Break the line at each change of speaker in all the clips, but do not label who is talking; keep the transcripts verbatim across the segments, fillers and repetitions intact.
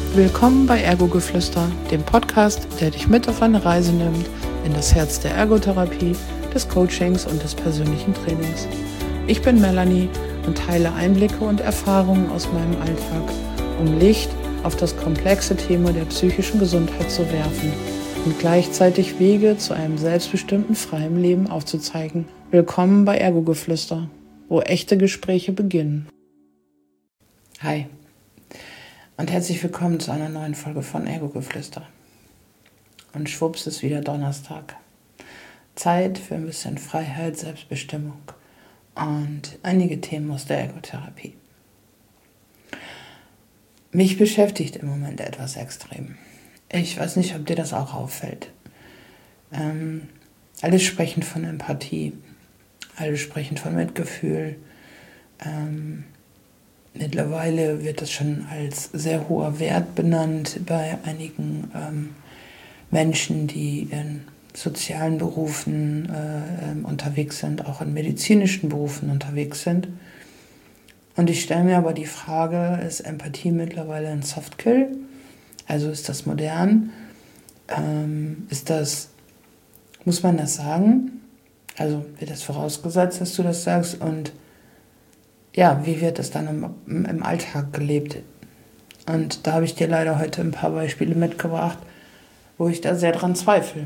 Willkommen bei Ergogeflüster, dem Podcast, der dich mit auf eine Reise nimmt in das Herz der Ergotherapie, des Coachings und des persönlichen Trainings. Ich bin Melanie und teile Einblicke und Erfahrungen aus meinem Alltag, um Licht auf das komplexe Thema der psychischen Gesundheit zu werfen und gleichzeitig Wege zu einem selbstbestimmten, freien Leben aufzuzeigen. Willkommen bei Ergogeflüster, wo echte Gespräche beginnen. Hi und herzlich willkommen zu einer neuen Folge von Ergogeflüster. Und schwupps ist wieder Donnerstag. Zeit für ein bisschen Freiheit, Selbstbestimmung und einige Themen aus der Ergotherapie. Mich beschäftigt im Moment etwas extrem. Ich weiß nicht, ob dir das auch auffällt. Ähm, alle sprechen von Empathie, alle sprechen von Mitgefühl. Ähm, mittlerweile wird das schon als sehr hoher Wert benannt bei einigen ähm, Menschen, die in sozialen Berufen äh, unterwegs sind, auch in medizinischen Berufen unterwegs sind. Und ich stelle mir aber die Frage, ist Empathie mittlerweile ein Softkill? Also ist das modern? Ähm, ist das, muss man das sagen? Also wird das vorausgesetzt, dass du das sagst? Und ja, wie wird das dann im, im Alltag gelebt? Und da habe ich dir leider heute ein paar Beispiele mitgebracht, wo ich da sehr dran zweifle.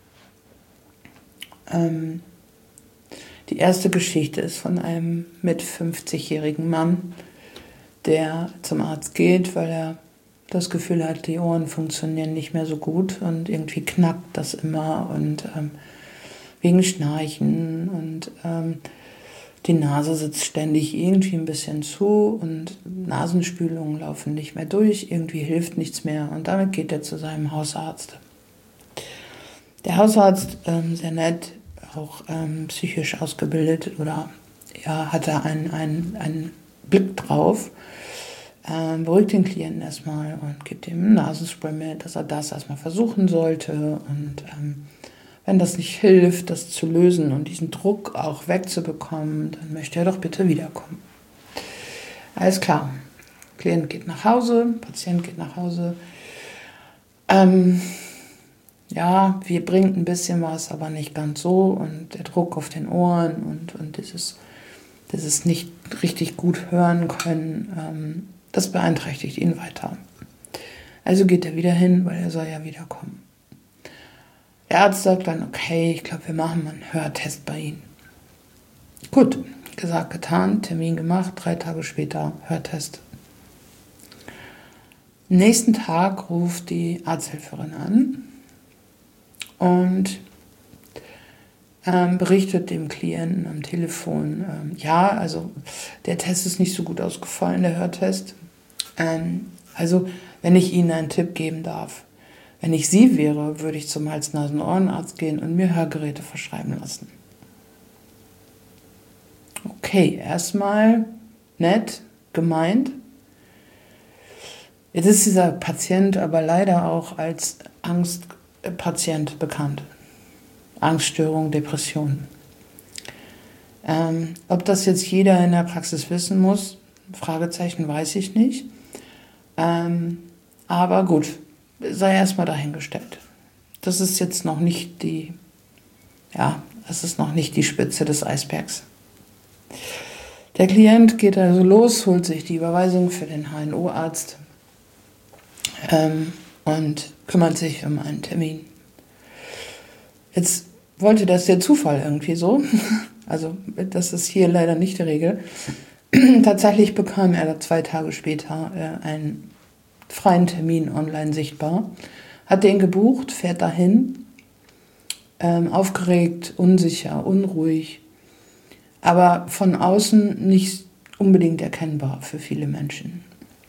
Ähm, die erste Geschichte ist von einem mit fünfzigjährigen Mann, der zum Arzt geht, weil er das Gefühl hat, die Ohren funktionieren nicht mehr so gut und irgendwie knackt das immer und ähm, wegen Schnarchen und ähm, die Nase sitzt ständig irgendwie ein bisschen zu und Nasenspülungen laufen nicht mehr durch, irgendwie hilft nichts mehr und damit geht er zu seinem Hausarzt. Der Hausarzt, ähm, sehr nett, auch ähm, psychisch ausgebildet oder ja, hat da einen, einen, einen Blick drauf, ähm, beruhigt den Klienten erstmal und gibt ihm ein Nasenspray mit, dass er das erstmal versuchen sollte und ähm, wenn das nicht hilft, das zu lösen und diesen Druck auch wegzubekommen, dann möchte er doch bitte wiederkommen. Alles klar, Klient geht nach Hause, Patient geht nach Hause. Ähm, ja, wir bringt ein bisschen was, aber nicht ganz so und der Druck auf den Ohren und, und dieses, dieses nicht richtig gut hören können, ähm, das beeinträchtigt ihn weiter. Also geht er wieder hin, weil er soll ja wiederkommen. Der Arzt sagt dann, okay, ich glaube, wir machen mal einen Hörtest bei Ihnen. Gut, gesagt, getan, Termin gemacht, drei Tage später Hörtest. Am nächsten Tag ruft die Arzthelferin an und ähm, berichtet dem Klienten am Telefon, ähm, ja, also der Test ist nicht so gut ausgefallen, der Hörtest. Ähm, also, wenn ich Ihnen einen Tipp geben darf, wenn ich Sie wäre, würde ich zum Hals-Nasen-Ohrenarzt gehen und mir Hörgeräte verschreiben lassen. Okay, erstmal nett, gemeint. Jetzt ist dieser Patient aber leider auch als Angstpatient bekannt. Angststörung, Depression. Ähm, ob das jetzt jeder in der Praxis wissen muss, Fragezeichen, weiß ich nicht. Ähm, aber gut, sei erstmal dahingestellt. Das ist jetzt noch nicht die, ja, das ist noch nicht die Spitze des Eisbergs. Der Klient geht also los, holt sich die Überweisung für den H N O-Arzt ähm, und kümmert sich um einen Termin. Jetzt wollte das der Zufall irgendwie so, also das ist hier leider nicht die Regel. Tatsächlich bekam er zwei Tage später äh, einen freien Termin online sichtbar, hat den gebucht, fährt dahin, ähm, aufgeregt, unsicher, unruhig, aber von außen nicht unbedingt erkennbar für viele Menschen.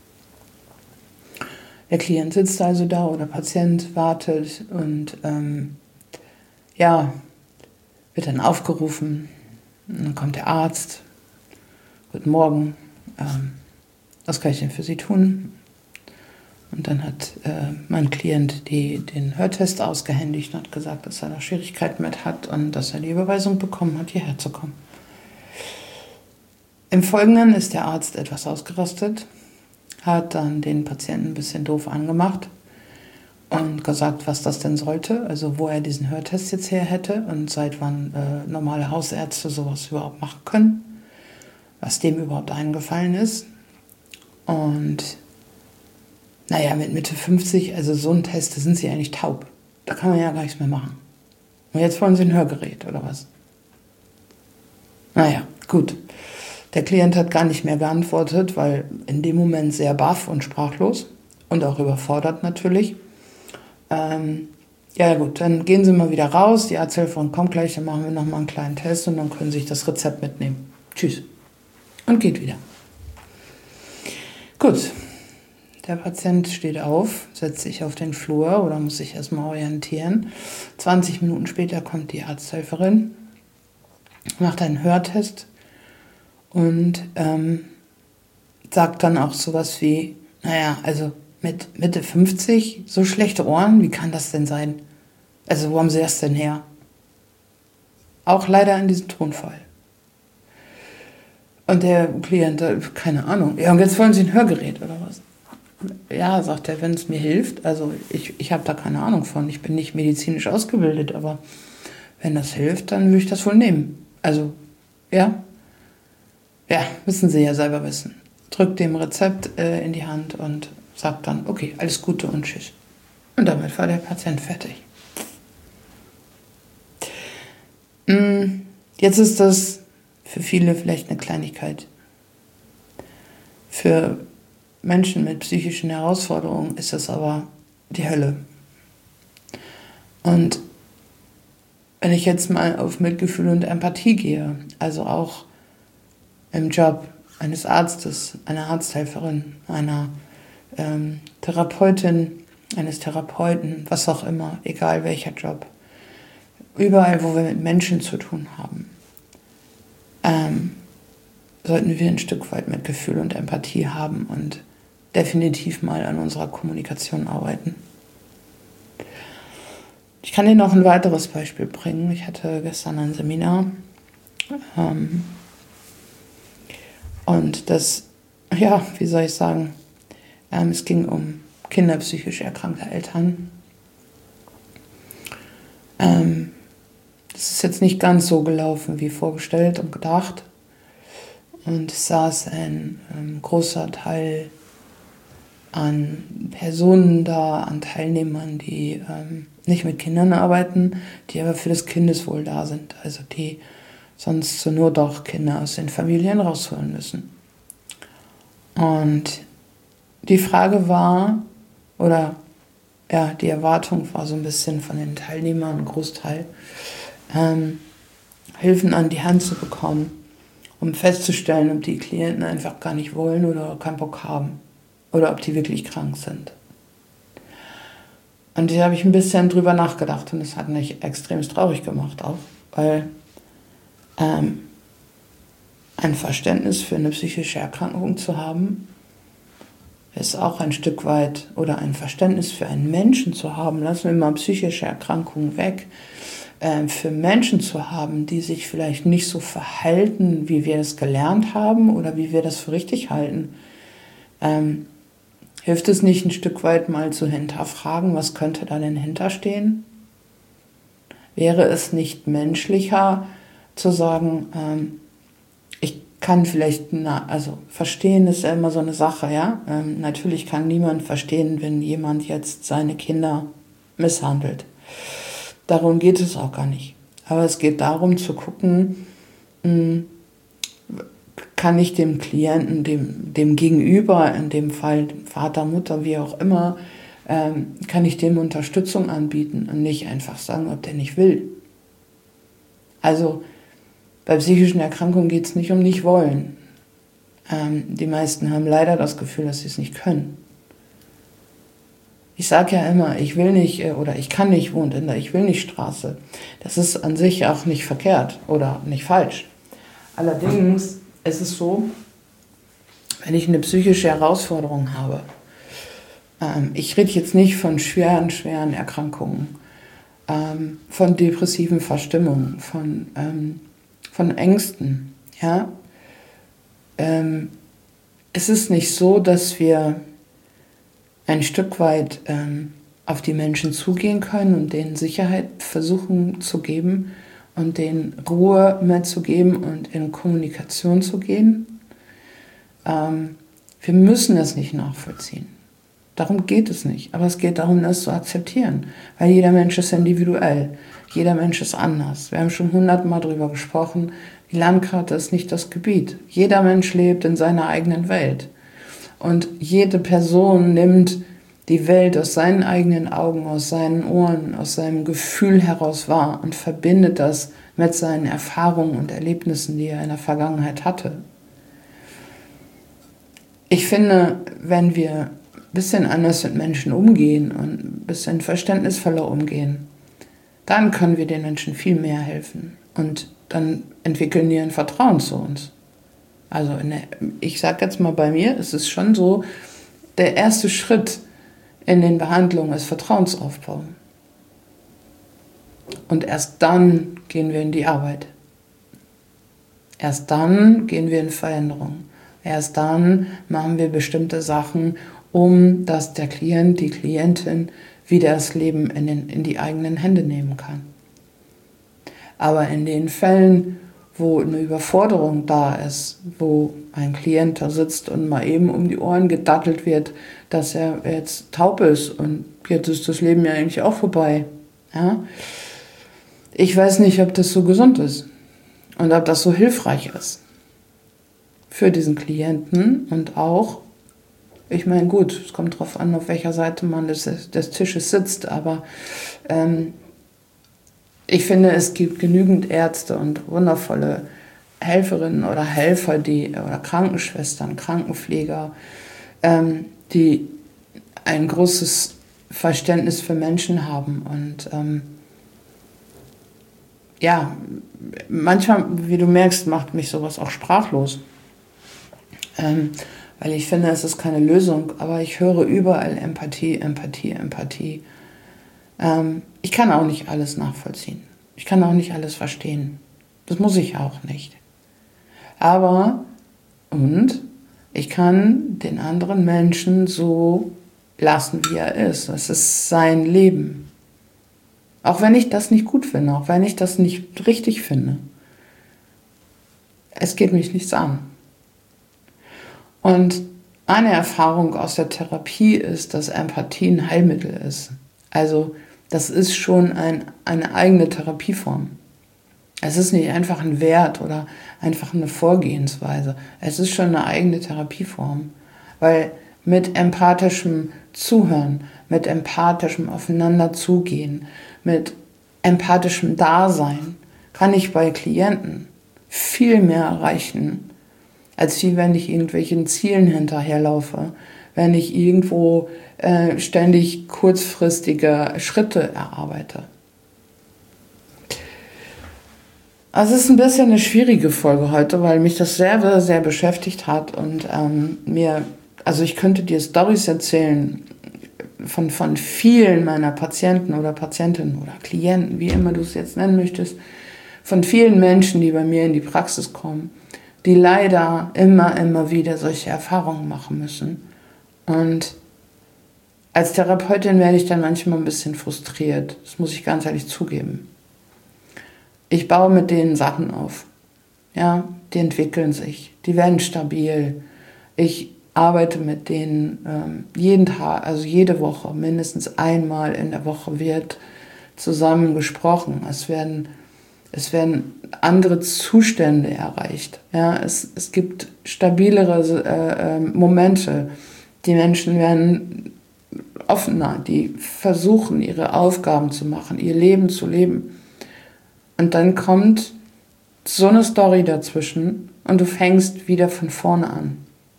Der Klient sitzt also da oder Patient wartet und ähm, ja, wird dann aufgerufen, und dann kommt der Arzt, guten Morgen, ähm, was kann ich denn für Sie tun? Und dann hat äh, mein Klient die, den Hörtest ausgehändigt und hat gesagt, dass er da Schwierigkeiten mit hat und dass er die Überweisung bekommen hat, hierher zu kommen. Im Folgenden ist der Arzt etwas ausgerastet, hat dann den Patienten ein bisschen doof angemacht und gesagt, was das denn sollte, also wo er diesen Hörtest jetzt her hätte und seit wann äh, normale Hausärzte sowas überhaupt machen können, was dem überhaupt eingefallen ist. Und naja, mit Mitte fünfzig, also so ein Test, da sind sie eigentlich taub. Da kann man ja gar nichts mehr machen. Und jetzt wollen sie ein Hörgerät oder was? Naja, gut. Der Klient hat gar nicht mehr geantwortet, weil in dem Moment sehr baff und sprachlos und auch überfordert natürlich. Ähm, ja gut, dann gehen Sie mal wieder raus, die Arzthelferin kommt gleich, dann machen wir nochmal einen kleinen Test und dann können Sie sich das Rezept mitnehmen. Tschüss. Und geht wieder. Gut, der Patient steht auf, setzt sich auf den Flur oder muss sich erstmal orientieren. zwanzig Minuten später kommt die Arzthelferin, macht einen Hörtest und ähm, sagt dann auch sowas wie, naja, also mit Mitte fünfzig, so schlechte Ohren, wie kann das denn sein? Also wo haben Sie das denn her? Auch leider in diesem Tonfall. Und der Klient, keine Ahnung, ja und jetzt wollen Sie ein Hörgerät oder was? Ja, sagt er, wenn es mir hilft, also ich, ich habe da keine Ahnung von, ich bin nicht medizinisch ausgebildet, aber wenn das hilft, dann würde ich das wohl nehmen. Also, ja, ja, müssen Sie ja selber wissen. Drückt dem Rezept äh, in die Hand und sagt dann, okay, alles Gute und tschüss. Und damit war der Patient fertig. Jetzt ist das für viele vielleicht eine Kleinigkeit. Für Menschen mit psychischen Herausforderungen ist das aber die Hölle. Und wenn ich jetzt mal auf Mitgefühl und Empathie gehe, also auch im Job eines Arztes, einer Arzthelferin, einer ähm, Therapeutin, eines Therapeuten, was auch immer, egal welcher Job, überall, wo wir mit Menschen zu tun haben, ähm, sollten wir ein Stück weit Mitgefühl und Empathie haben und definitiv mal an unserer Kommunikation arbeiten. Ich kann Ihnen noch ein weiteres Beispiel bringen. Ich hatte gestern ein Seminar ähm, und das, ja, wie soll ich sagen, ähm, es ging um Kinder psychisch erkrankte Eltern. Ähm, das ist jetzt nicht ganz so gelaufen wie vorgestellt und gedacht. Und es saß ein ähm, großer Teil an Personen da, an Teilnehmern, die ähm, nicht mit Kindern arbeiten, die aber für das Kindeswohl da sind. Also die sonst zur Not auch Kinder aus den Familien rausholen müssen. Und die Frage war, oder ja, die Erwartung war so ein bisschen von den Teilnehmern, ein Großteil, ähm, Hilfen an die Hand zu bekommen, um festzustellen, ob die Klienten einfach gar nicht wollen oder keinen Bock haben oder ob die wirklich krank sind. Und da habe ich ein bisschen drüber nachgedacht und das hat mich extrem traurig gemacht auch, weil ähm, ein Verständnis für eine psychische Erkrankung zu haben, ist auch ein Stück weit, oder ein Verständnis für einen Menschen zu haben, lassen wir mal psychische Erkrankungen weg, äh, für Menschen zu haben, die sich vielleicht nicht so verhalten, wie wir das gelernt haben oder wie wir das für richtig halten. Ähm, hilft es nicht ein Stück weit mal zu hinterfragen, was könnte da denn hinterstehen? Wäre es nicht menschlicher zu sagen, ähm, kann vielleicht, na, also verstehen ist ja immer so eine Sache, ja. Ähm, natürlich kann niemand verstehen, wenn jemand jetzt seine Kinder misshandelt. Darum geht es auch gar nicht. Aber es geht darum zu gucken, mh, kann ich dem Klienten, dem, dem Gegenüber, in dem Fall Vater, Mutter, wie auch immer, ähm, kann ich dem Unterstützung anbieten und nicht einfach sagen, ob der nicht will. Also bei psychischen Erkrankungen geht es nicht um nicht wollen. Ähm, die meisten haben leider das Gefühl, dass sie es nicht können. Ich sage ja immer, ich will nicht oder ich kann nicht, wohnt in der Ich will nicht Straße. Das ist an sich auch nicht verkehrt oder nicht falsch. Allerdings ist es so, wenn ich eine psychische Herausforderung habe, ähm, ich rede jetzt nicht von schweren, schweren Erkrankungen, ähm, von depressiven Verstimmungen, von ähm, von Ängsten, ja, ähm, es ist nicht so, dass wir ein Stück weit ähm, auf die Menschen zugehen können und denen Sicherheit versuchen zu geben und denen Ruhe mitzugeben und in Kommunikation zu gehen. Ähm, wir müssen es nicht nachvollziehen. Darum geht es nicht. Aber es geht darum, das zu akzeptieren. Weil jeder Mensch ist individuell. Jeder Mensch ist anders. Wir haben schon hundertmal darüber gesprochen. Die Landkarte ist nicht das Gebiet. Jeder Mensch lebt in seiner eigenen Welt. Und jede Person nimmt die Welt aus seinen eigenen Augen, aus seinen Ohren, aus seinem Gefühl heraus wahr und verbindet das mit seinen Erfahrungen und Erlebnissen, die er in der Vergangenheit hatte. Ich finde, wenn wir ein bisschen anders mit Menschen umgehen und ein bisschen verständnisvoller umgehen, dann können wir den Menschen viel mehr helfen. Und dann entwickeln die ein Vertrauen zu uns. Also in der, ich sage jetzt mal, bei mir ist es schon so, der erste Schritt in den Behandlungen ist Vertrauensaufbau. Und erst dann gehen wir in die Arbeit. Erst dann gehen wir in Veränderung. Erst dann machen wir bestimmte Sachen, um dass der Klient, die Klientin wieder das Leben in, den, in die eigenen Hände nehmen kann. Aber in den Fällen, wo eine Überforderung da ist, wo ein Klient da sitzt und mal eben um die Ohren gedattelt wird, dass er jetzt taub ist und jetzt ist das Leben ja eigentlich auch vorbei. Ja? Ich weiß nicht, ob das so gesund ist und ob das so hilfreich ist für diesen Klienten und auch, ich meine, gut, es kommt darauf an, auf welcher Seite man des, des Tisches sitzt, aber ähm, ich finde, es gibt genügend Ärzte und wundervolle Helferinnen oder Helfer, die oder Krankenschwestern, Krankenpfleger, ähm, die ein großes Verständnis für Menschen haben. Und ähm, ja, manchmal, wie du merkst, macht mich sowas auch sprachlos. Ähm, weil ich finde, es ist keine Lösung, aber ich höre überall Empathie, Empathie, Empathie. Ähm, ich kann auch nicht alles nachvollziehen. Ich kann auch nicht alles verstehen. Das muss ich auch nicht. Aber, und ich kann den anderen Menschen so lassen, wie er ist. Es ist sein Leben. Auch wenn ich das nicht gut finde, auch wenn ich das nicht richtig finde. Es geht mich nichts an. Und eine Erfahrung aus der Therapie ist, dass Empathie ein Heilmittel ist. Also das ist schon ein, eine eigene Therapieform. Es ist nicht einfach ein Wert oder einfach eine Vorgehensweise. Es ist schon eine eigene Therapieform. Weil mit empathischem Zuhören, mit empathischem Aufeinanderzugehen, mit empathischem Dasein kann ich bei Klienten viel mehr erreichen, als wie wenn ich irgendwelchen Zielen hinterherlaufe, wenn ich irgendwo äh, ständig kurzfristige Schritte erarbeite. Also es ist ein bisschen eine schwierige Folge heute, weil mich das sehr, sehr beschäftigt hat und ähm, mir, also ich könnte dir Storys erzählen von, von vielen meiner Patienten oder Patientinnen oder Klienten, wie immer du es jetzt nennen möchtest, von vielen Menschen, die bei mir in die Praxis kommen, die leider immer, immer wieder solche Erfahrungen machen müssen. Und als Therapeutin werde ich dann manchmal ein bisschen frustriert. Das muss ich ganz ehrlich zugeben. Ich baue mit denen Sachen auf. Ja, die entwickeln sich, die werden stabil. Ich arbeite mit denen ähm, jeden Tag, also jede Woche, mindestens einmal in der Woche wird zusammen gesprochen. Es werden, es werden andere Zustände erreicht. Ja, es, es gibt stabilere äh, äh, Momente. Die Menschen werden offener, die versuchen, ihre Aufgaben zu machen, ihr Leben zu leben. Und dann kommt so eine Story dazwischen und du fängst wieder von vorne an.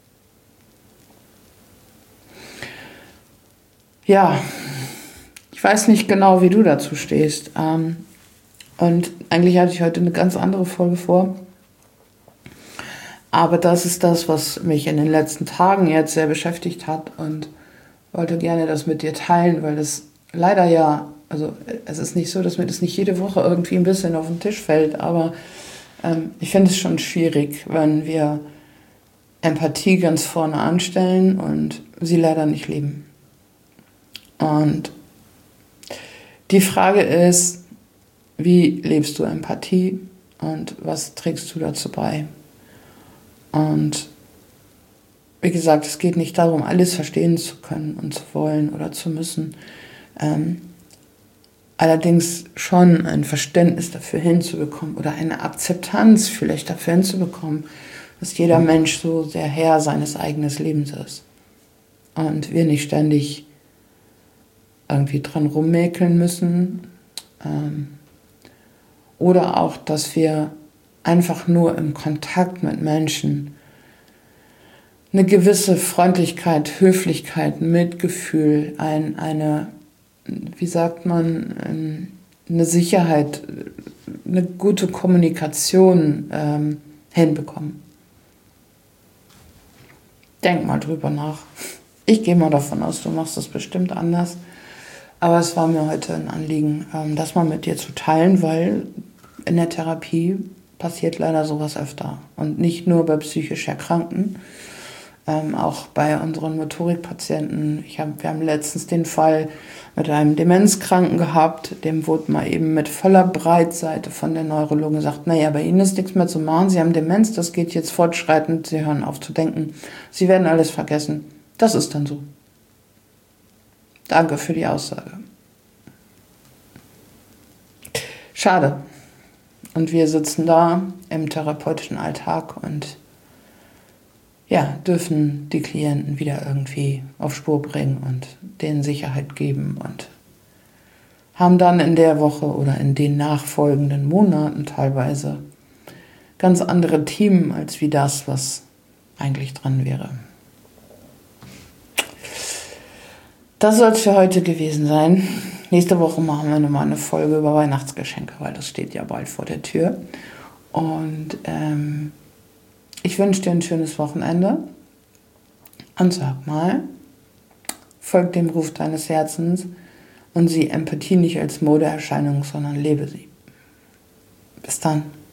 Ja, ich weiß nicht genau, wie du dazu stehst. Ähm, und eigentlich hatte ich heute eine ganz andere Folge vor. Aber das ist das, was mich in den letzten Tagen jetzt sehr beschäftigt hat und wollte gerne das mit dir teilen, weil das leider ja, also es ist nicht so, dass mir das nicht jede Woche irgendwie ein bisschen auf den Tisch fällt, aber ähm, ich finde es schon schwierig, wenn wir Empathie ganz vorne anstellen und sie leider nicht leben. Und die Frage ist, wie lebst du Empathie und was trägst du dazu bei? Und wie gesagt, es geht nicht darum, alles verstehen zu können und zu wollen oder zu müssen. Ähm, allerdings schon ein Verständnis dafür hinzubekommen oder eine Akzeptanz vielleicht dafür hinzubekommen, dass jeder Mensch so der Herr seines eigenen Lebens ist. Und wir nicht ständig irgendwie dran rummäkeln müssen. Ähm, oder auch, dass wir einfach nur im Kontakt mit Menschen eine gewisse Freundlichkeit, Höflichkeit, Mitgefühl, ein, eine, wie sagt man, eine Sicherheit, eine gute Kommunikation ähm, hinbekommen. Denk mal drüber nach. Ich gehe mal davon aus, du machst das bestimmt anders. Aber es war mir heute ein Anliegen, ähm, das mal mit dir zu teilen, weil in der Therapie passiert leider sowas öfter. Und nicht nur bei psychisch Erkrankten, ähm, auch bei unseren Motorikpatienten. Ich hab, wir haben letztens den Fall mit einem Demenzkranken gehabt, dem wurde mal eben mit voller Breitseite von der Neurologen gesagt, naja, bei Ihnen ist nichts mehr zu machen, Sie haben Demenz, das geht jetzt fortschreitend, Sie hören auf zu denken, Sie werden alles vergessen. Das ist dann so. Danke für die Aussage. Schade. Und wir sitzen da im therapeutischen Alltag und ja, dürfen die Klienten wieder irgendwie auf Spur bringen und denen Sicherheit geben und haben dann in der Woche oder in den nachfolgenden Monaten teilweise ganz andere Themen als wie das, was eigentlich dran wäre. Das soll es für heute gewesen sein. Nächste Woche machen wir nochmal eine Folge über Weihnachtsgeschenke, weil das steht ja bald vor der Tür. Und ähm, ich wünsche dir ein schönes Wochenende. Und sag mal, folg dem Ruf deines Herzens und sieh Empathie nicht als Modeerscheinung, sondern lebe sie. Bis dann.